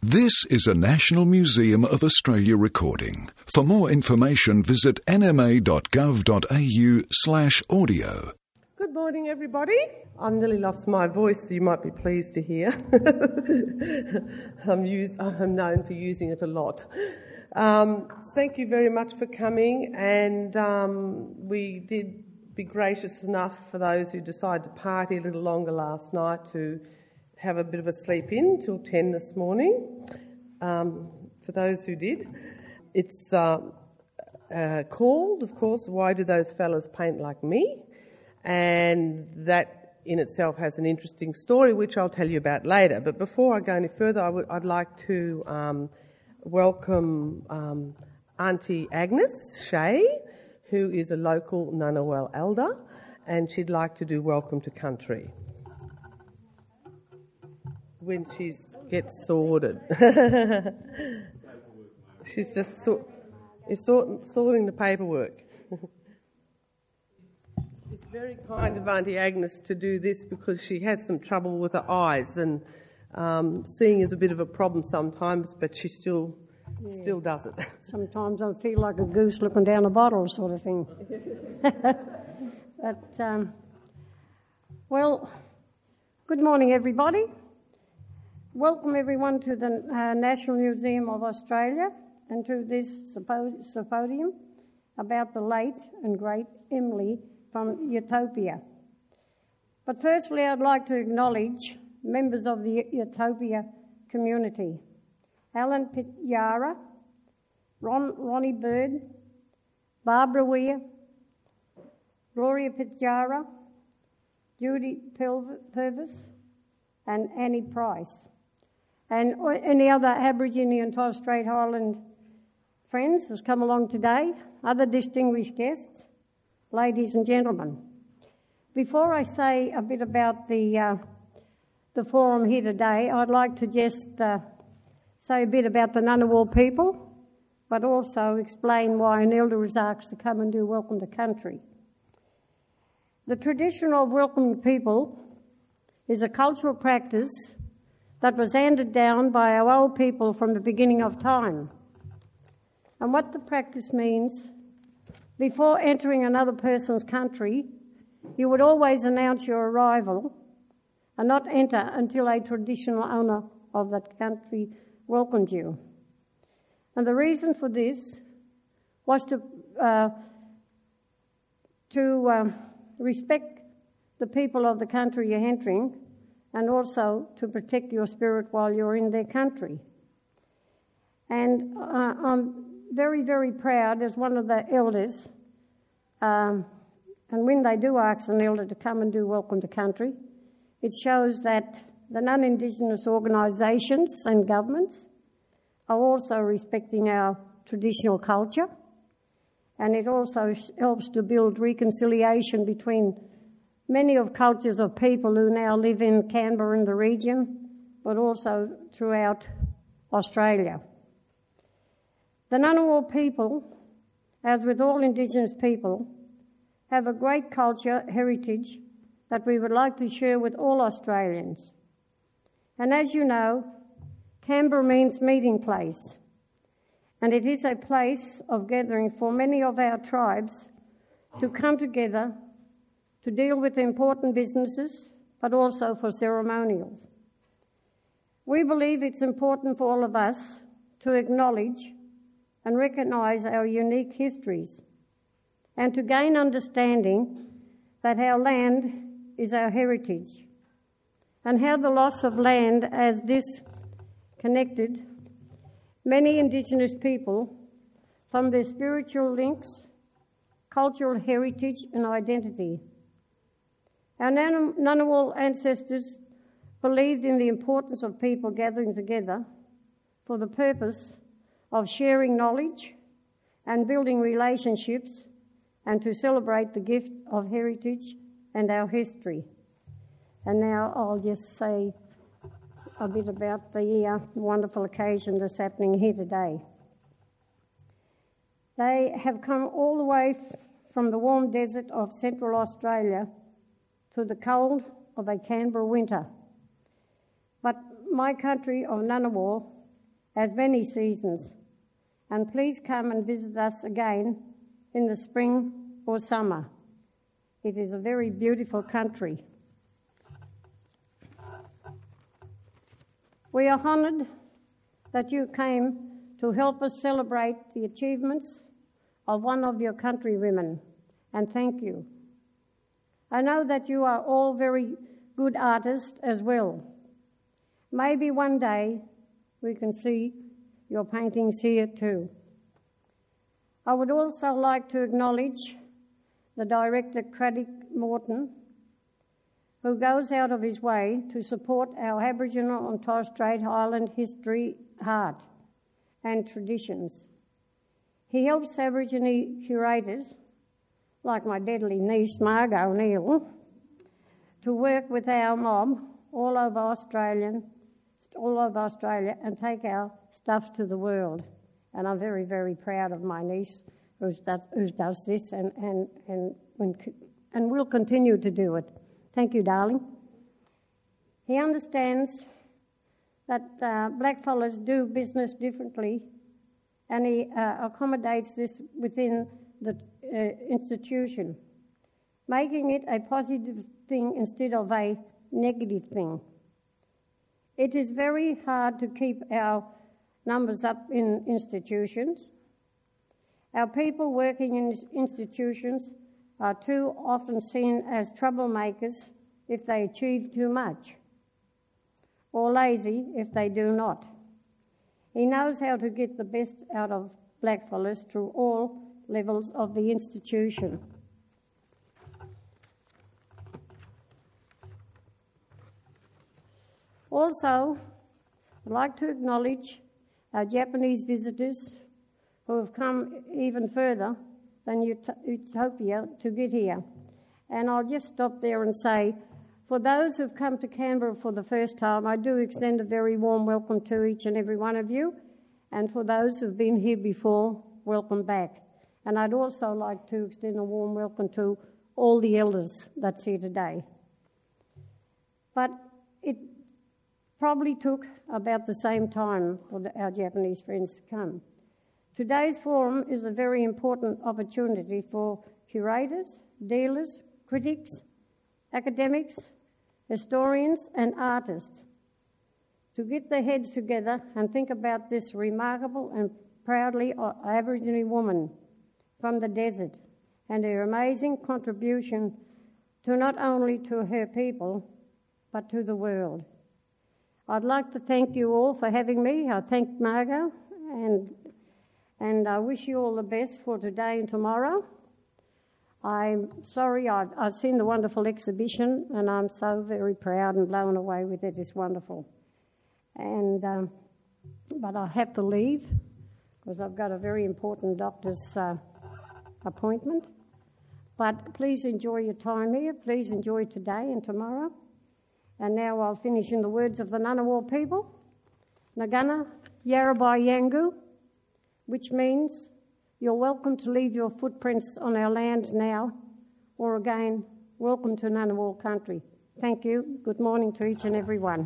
This is a National Museum of Australia recording. For more information, visit nma.gov.au/audio. Good morning, everybody. I've nearly lost my voice, so you might be pleased to hear. I'm known for using it a lot. Thank you very much for coming, and we did be gracious enough for those who decided to party a little longer last night to have a bit of a sleep in till 10 this morning. For those who did, it's called, of course, Why Do Those Fellas Paint Like Me? And that in itself has an interesting story, which I'll tell you about later. But before I go any further, I'd like to welcome Auntie Agnes Shea, who is a local Ngunnawal elder, and she'd like to do Welcome to Country when she gets sorted. She's just sorting the paperwork. It's very kind of Auntie Agnes to do this because she has some trouble with her eyes, and seeing is a bit of a problem sometimes, but she still does it. Sometimes I feel like a goose looking down a bottle sort of thing. But, well, good morning everybody. Welcome everyone to the National Museum of Australia and to this symposium about the late and great Emily from Utopia. But firstly, I'd like to acknowledge members of the Utopia community. Alan Pitjara, Ronnie Bird, Barbara Weir, Gloria Pitjara, Judy Purvis, and Annie Price. And any other Aborigine and Torres Strait Island friends has come along today, other distinguished guests, ladies and gentlemen. Before I say a bit about the forum here today, I'd like to just say a bit about the Ngunnawal people, but also explain why an elder is asked to come and do Welcome to Country. The tradition of welcoming people is a cultural practice that was handed down by our old people from the beginning of time. And what the practice means, before entering another person's country, you would always announce your arrival and not enter until a traditional owner of that country welcomed you. And the reason for this was to respect the people of the country you're entering, and also to protect your spirit while you're in their country. And I'm very, very proud as one of the elders, and when they do ask an elder to come and do Welcome to Country, it shows that the non-Indigenous organisations and governments are also respecting our traditional culture, and it also helps to build reconciliation between many of cultures of people who now live in Canberra and the region, but also throughout Australia. The Ngunnawal people, as with all Indigenous people, have a great culture heritage that we would like to share with all Australians. And as you know, Canberra means meeting place, and it is a place of gathering for many of our tribes to come together to deal with important businesses, but also for ceremonials. We believe it's important for all of us to acknowledge and recognise our unique histories and to gain understanding that our land is our heritage and how the loss of land as disconnected many Indigenous people from their spiritual links, cultural heritage and identity. Our Ngunnawal ancestors believed in the importance of people gathering together for the purpose of sharing knowledge and building relationships and to celebrate the gift of heritage and our history. And now I'll just say a bit about the wonderful occasion that's happening here today. They have come all the way from the warm desert of Central Australia to the cold of a Canberra winter. But my country of Ngunnawal as many seasons, and please come and visit us again in the spring or summer. It is a very beautiful country. We are honoured that you came to help us celebrate the achievements of one of your countrywomen, and thank you. I know that you are all very good artists as well. Maybe one day we can see your paintings here too. I would also like to acknowledge the director, Craig Morton, who goes out of his way to support our Aboriginal and Torres Strait Island history, art and traditions. He helps Aborigine curators, like my deadly niece Margot Neal, to work with our mob all over Australia and take our stuff to the world. And I'm very, very proud of my niece who does this and will continue to do it. Thank you, darling. He understands that blackfellas do business differently, and he accommodates this within the institution, making it a positive thing instead of a negative thing. It is very hard to keep our numbers up in institutions. Our people working in institutions are too often seen as troublemakers if they achieve too much, or lazy if they do not. He knows how to get the best out of blackfellas through all levels of the institution. Also, I'd like to acknowledge our Japanese visitors who have come even further than Utopia to get here. And I'll just stop there and say, for those who've come to Canberra for the first time, I do extend a very warm welcome to each and every one of you. And for those who've been here before, welcome back. And I'd also like to extend a warm welcome to all the elders that's here today. But it probably took about the same time for our Japanese friends to come. Today's forum is a very important opportunity for curators, dealers, critics, academics, historians and artists to get their heads together and think about this remarkable and proudly Aboriginal woman from the desert and her amazing contribution to not only to her people but to the world. I'd like to thank you all for having me. I thank Margot and I wish you all the best for today and tomorrow. I'm sorry, I've seen the wonderful exhibition and I'm so very proud and blown away with it. It's wonderful. And but I have to leave because I've got a very important doctor's appointment. But please enjoy your time here. Please enjoy today and tomorrow. And now I'll finish in the words of the Ngunnawal people. Nagana Yarrabai Yangu, which means you're welcome to leave your footprints on our land now, or again, welcome to Ngunnawal country. Thank you. Good morning to each and every one.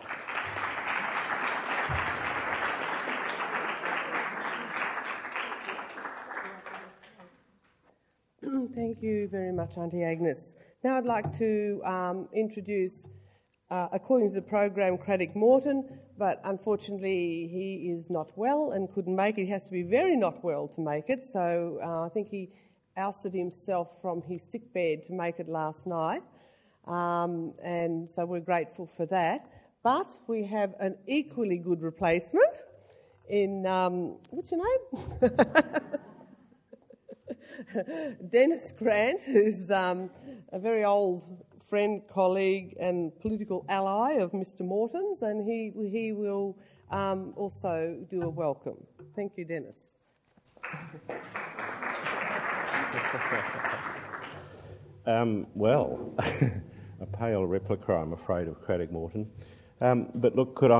Thank you very much, Auntie Agnes. Now I'd like to introduce, according to the program, Craig Morton, but unfortunately he is not well and couldn't make it. He has to be very not well to make it, so I think he ousted himself from his sick bed to make it last night, and so we're grateful for that. But we have an equally good replacement in, what's your name? Dennis Grant, who's a very old friend, colleague and political ally of Mr Morton's, and he will also do a welcome. Thank you, Dennis. Well, a pale replica, I'm afraid, of Craig Morton. But look, could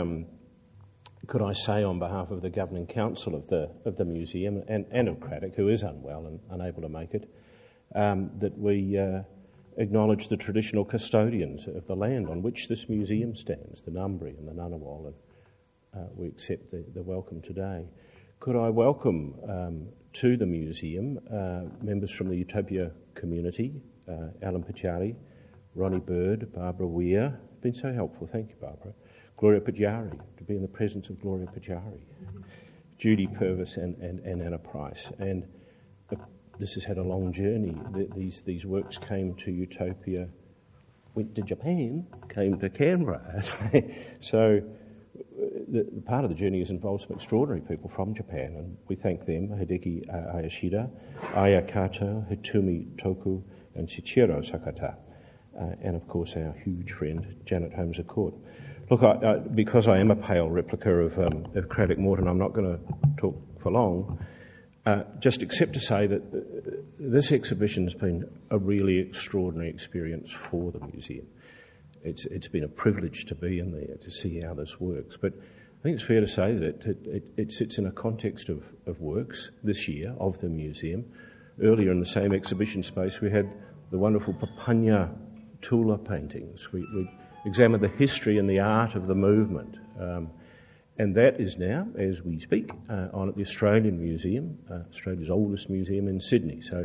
I say on behalf of the Governing Council of the museum and of Craig, who is unwell and unable to make it, that we acknowledge the traditional custodians of the land on which this museum stands, the Ngambri and the Ngunnawal, we accept the welcome today. Could I welcome to the museum members from the Utopia community, Alan Pachari, Ronnie Bird, Barbara Weir. Been so helpful, thank you, Barbara. Gloria Pajari, to be in the presence of Gloria Pajari. Judy Purvis and Anna Price. And this has had a long journey. These works came to Utopia, went to Japan, came to Canberra. So the part of the journey has involved some extraordinary people from Japan, and we thank them, Hideki Ayashida, Aya Kato, Hitumi Toku, and Shichiro Sakata, and of course our huge friend, Janet Holmes-A-Court. Look, because I am a pale replica of Craddock Morton, I'm not going to talk for long, just except to say that this exhibition has been a really extraordinary experience for the museum. It's been a privilege to be in there, to see how this works. But I think it's fair to say that it sits in a context of works this year of the museum. Earlier in the same exhibition space, we had the wonderful Papanya Tula paintings. We examined the history and the art of the movement. And that is now, as we speak, on at the Australian Museum, Australia's oldest museum in Sydney. So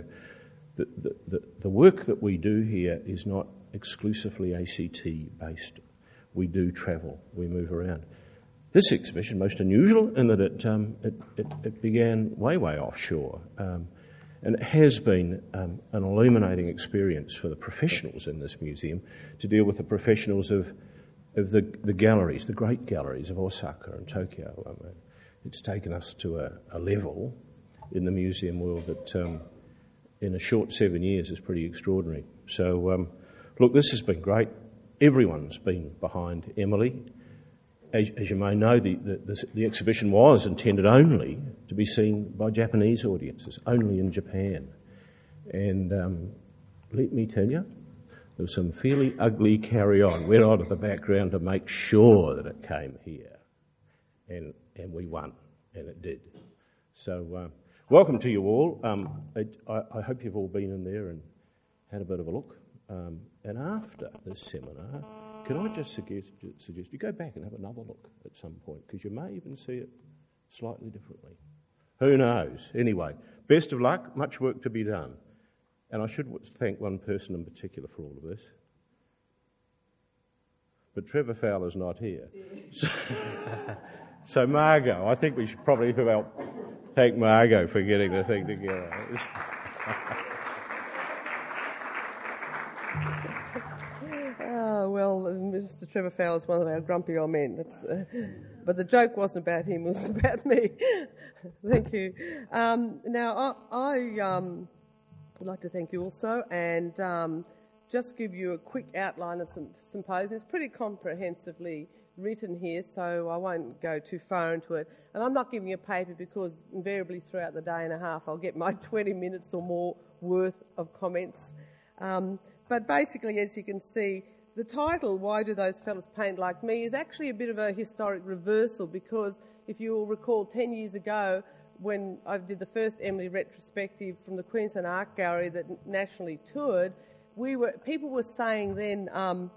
the work that we do here is not exclusively ACT-based. We do travel, we move around. This exhibition, most unusual in that it began way offshore, and it has been an illuminating experience for the professionals in this museum to deal with the professionals of the galleries, the great galleries of Osaka and Tokyo. It's taken us to a level in the museum world that in a short 7 years is pretty extraordinary. So, look, this has been great. Everyone's been behind Emily. As you may know, the exhibition was intended only to be seen by Japanese audiences, only in Japan. And let me tell you, there was some fairly ugly carry-on. Went on to the background to make sure that it came here. And we won, and it did. So welcome to you all. I hope you've all been in there and had a bit of a look. And after this seminar, can I just suggest you go back and have another look at some point, because you may even see it slightly differently. Who knows? Anyway, best of luck, much work to be done. And I should thank one person in particular for all of this. But Trevor Fowler's not here. So Margot, I think we should probably thank Margot for getting the thing together. Well, Mr. Trevor Fowler's one of our grumpy old men. But the joke wasn't about him, it was about me. Thank you. Now, I would like to thank you also and just give you a quick outline of some symposium. It's pretty comprehensively written here, so I won't go too far into it. And I'm not giving you a paper because invariably throughout the day and a half I'll get my 20 minutes or more worth of comments. But basically, as you can see, the title, Why Do Those Fellas Paint Like Me, is actually a bit of a historic reversal, because if you will recall 10 years ago when I did the first Emily retrospective from the Queensland Art Gallery that nationally toured, people were saying then,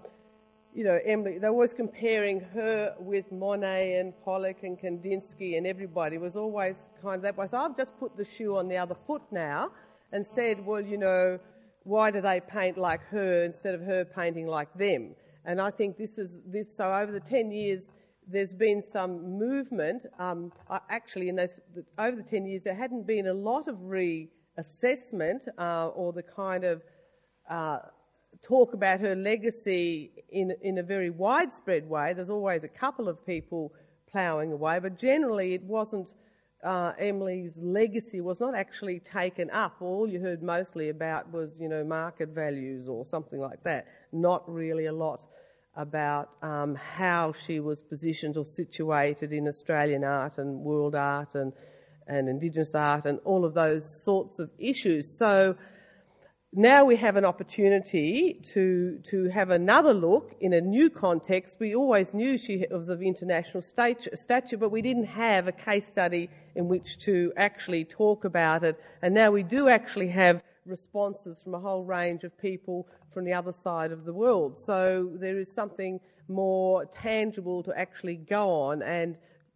Emily, they were always comparing her with Monet and Pollock and Kandinsky, and everybody was always kind of that way. So I've just put the shoe on the other foot now and said, well, why do they paint like her instead of her painting like them? And I think so over the 10 years, there's been some movement. Actually, over the 10 years, there hadn't been a lot of reassessment or the kind of talk about her legacy in a very widespread way. There's always a couple of people ploughing away, but generally it wasn't. Emily's legacy was not actually taken up. All you heard mostly about was, market values or something like that. Not really a lot about how she was positioned or situated in Australian art and world art and Indigenous art and all of those sorts of issues. So now we have an opportunity to have another look in a new context. We always knew she was of international stature, but we didn't have a case study in which to actually talk about it. And now we do actually have responses from a whole range of people from the other side of the world. So there is something more tangible to actually go on and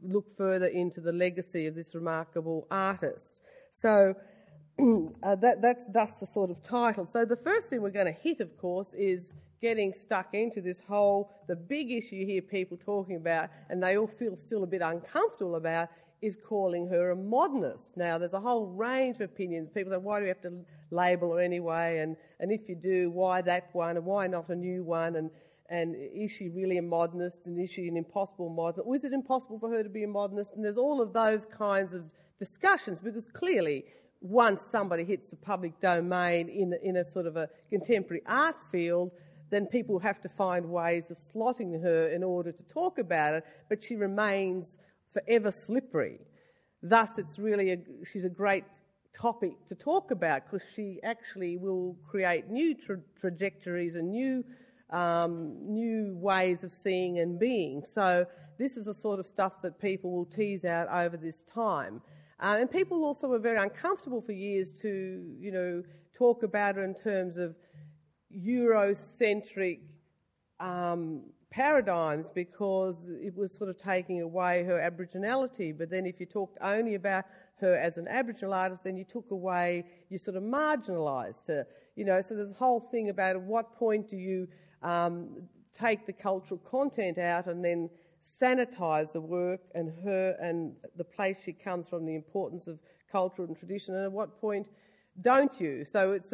look further into the legacy of this remarkable artist. So that's thus the sort of title. So the first thing we're going to hit, of course, is getting stuck into this the big issue you hear people talking about, and they all feel still a bit uncomfortable about, is calling her a modernist. Now, there's a whole range of opinions. People say, why do we have to label her anyway? And if you do, why that one? And why not a new one? And is she really a modernist? And is she an impossible modernist? Or is it impossible for her to be a modernist? And there's all of those kinds of discussions, because clearly once somebody hits the public domain in a sort of a contemporary art field, then people have to find ways of slotting her in order to talk about it, but she remains forever slippery. Thus, she's a great topic to talk about, because she actually will create new trajectories and new ways of seeing and being. So this is the sort of stuff that people will tease out over this time. And people also were very uncomfortable for years to, talk about her in terms of Eurocentric paradigms, because it was sort of taking away her Aboriginality. But then if you talked only about her as an Aboriginal artist, then you sort of marginalised her. So there's a whole thing about at what point do you take the cultural content out and then sanitise the work and her and the place she comes from, the importance of culture and tradition, and at what point don't you? So it's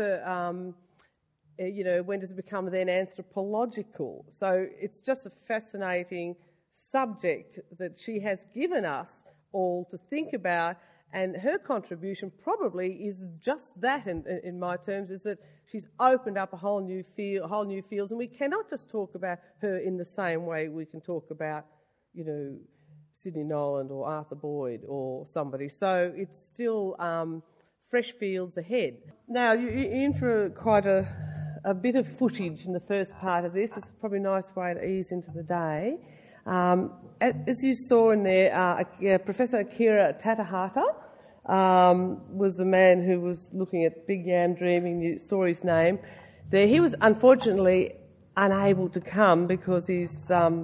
when does it become then anthropological? So it's just a fascinating subject that she has given us all to think about, and her contribution probably is just that, in my terms, is that she's opened up a whole new fields, and we cannot just talk about her in the same way we can talk about, Sidney Noland or Arthur Boyd or somebody. So it's still fresh fields ahead. Now, you're in for quite a bit of footage in the first part of this. It's probably a nice way to ease into the day. As you saw in there, Professor Akira Tatahata was the man who was looking at Big Yam Dreaming. You saw his name there. He was unfortunately unable to come because he's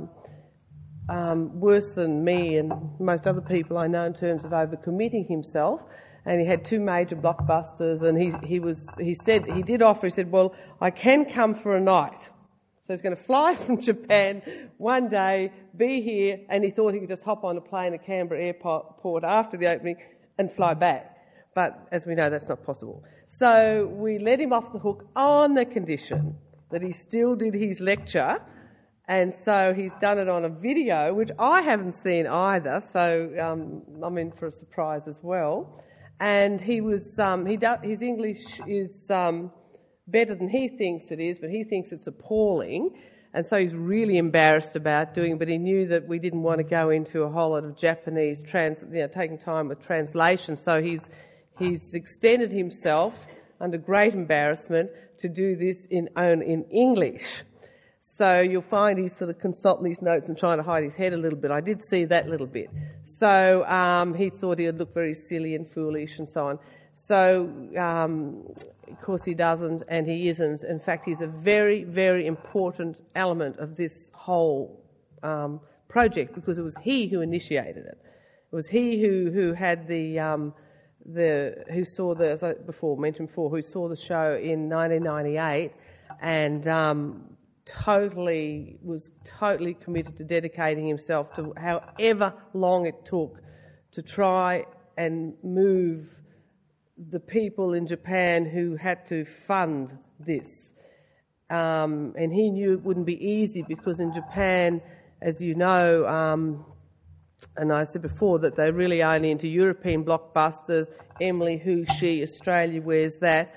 worse than me and most other people I know in terms of overcommitting himself. And he had 2 major blockbusters, and he did offer, well, I can come for a night. So he's going to fly from Japan one day, be here, and he thought he could just hop on a plane at Canberra Airport after the opening and fly back. But as we know, that's not possible. So we let him off the hook on the condition that he still did his lecture, and so he's done it on a video, which I haven't seen either, so I'm in for a surprise as well. And his English is better than he thinks it is, but he thinks it's appalling, and so he's really embarrassed about doing it, but he knew that we didn't want to go into a whole lot of Japanese, taking time with translation, so he's extended himself under great embarrassment to do this in English. So you'll find he's sort of consulting his notes and trying to hide his head a little bit. I did see that little bit. So he thought he would look very silly and foolish and so on. So, of course, he doesn't, and he isn't. In fact, he's a very, very important element of this whole project, because it was he who initiated it. It was he who had who saw the, as I mentioned before, who saw the show in 1998 and was totally committed to dedicating himself to however long it took to try and move the people in Japan who had to fund this. And he knew it wouldn't be easy, because in Japan, as you know, and I said before that they're really only into European blockbusters, Emily, Who, She, Australia, Where's That,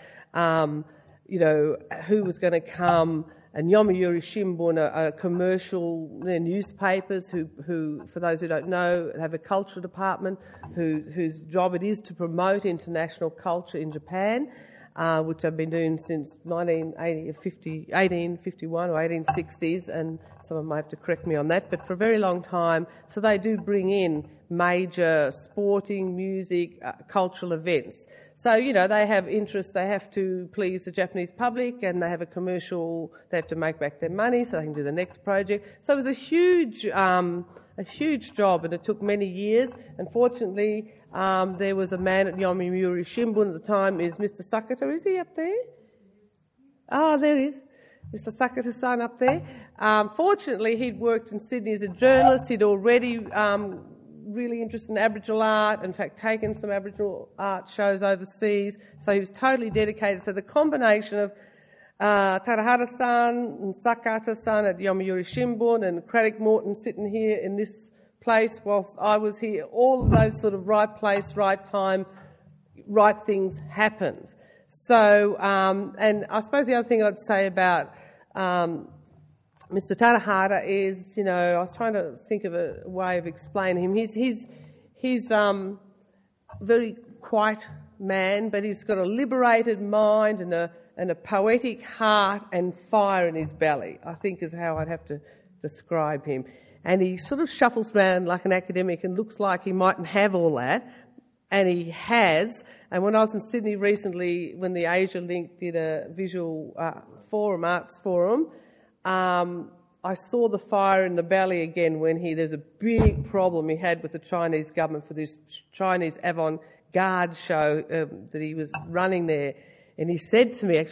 who was going to come, and Yomiuri Shimbun are commercial newspapers who, for those who don't know, have a culture department whose job it is to promote international culture in Japan, which I've been doing since 1851 or 1860s, and someone might have to correct me on that, but for a very long time. So they do bring in major sporting, music, cultural events. So, they have interest, they have to please the Japanese public, and they have they have to make back their money so they can do the next project. So it was a huge job, and it took many years. Unfortunately, there was a man at Yomiuri Shimbun at the time, is Mr. Sakata. Is he up there? Oh, there he is. Mr. Sakata-san up there. Fortunately, he'd worked in Sydney as a journalist. He'd already really interested in Aboriginal art, in fact taken some Aboriginal art shows overseas, so he was totally dedicated. So the combination of Tarahara-san and Sakata-san at Yomiuri Shimbun and Craddock Morton sitting here in this place whilst I was here, all of those sort of right place, right time, right things happened. So, and I suppose the other thing I'd say about Mr. Tarahara is, I was trying to think of a way of explaining him. He's very quiet man, but he's got a liberated mind and a poetic heart and fire in his belly, I think is how I'd have to describe him. And he sort of shuffles around like an academic and looks like he mightn't have all that, and he has. And when I was in Sydney recently, when the Asia Link did a visual arts forum, I saw the fire in the belly again when there's a big problem he had with the Chinese government for this Chinese avant-garde show that he was running there. And he said to me,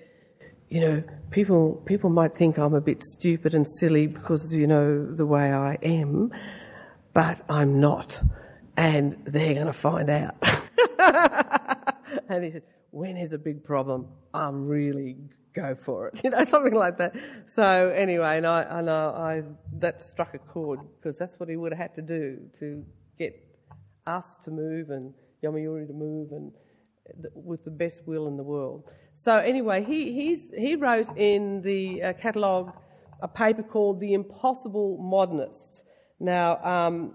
people might think I'm a bit stupid and silly because, the way I am, but I'm not. And they're going to find out. And he said, when there's a big problem, I'm really go for it, something like that. So anyway, and I that struck a chord because that's what he would have had to do to get us to move and Yomiuri to move, and with the best will in the world. So anyway, he wrote in the catalogue a paper called The Impossible Modernist. Now,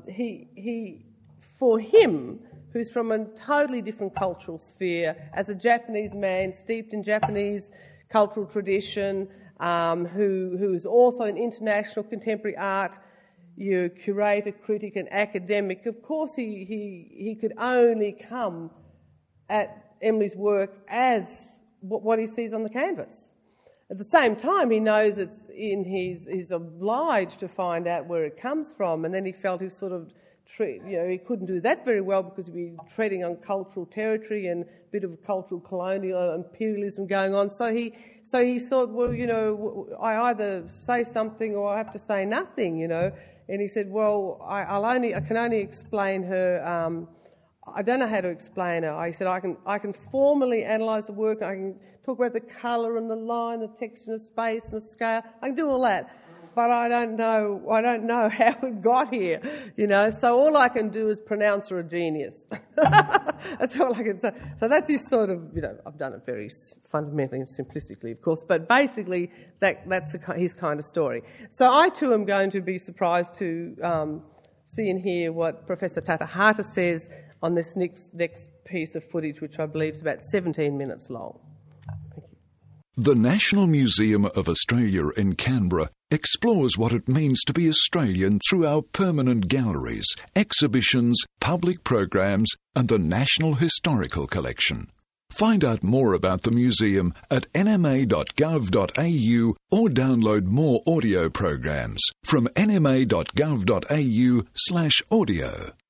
for him, who's from a totally different cultural sphere, as a Japanese man steeped in Japanese cultural tradition, who is also an international contemporary art curator, critic and academic, of course he could only come at Emily's work as what he sees on the canvas. At the same time, he knows he's obliged to find out where it comes from, and then he felt he sort of he couldn't do that very well because he'd be treading on cultural territory and a bit of cultural colonial imperialism going on. So he thought, well, I either say something or I have to say nothing, And he said, well, I can only explain her. I don't know how to explain her. He said, I can formally analyse the work. I can talk about the colour and the line, the texture, and the space and the scale. I can do all that. But I don't know how it got here, So all I can do is pronounce her a genius. That's all I can say. So that's his sort of, I've done it very fundamentally and simplistically, of course, but basically that's his kind of story. So I too am going to be surprised to see and hear what Professor Tarahara says on this next piece of footage, which I believe is about 17 minutes long. The National Museum of Australia in Canberra explores what it means to be Australian through our permanent galleries, exhibitions, public programs and the National Historical Collection. Find out more about the museum at nma.gov.au or download more audio programs from nma.gov.au/audio.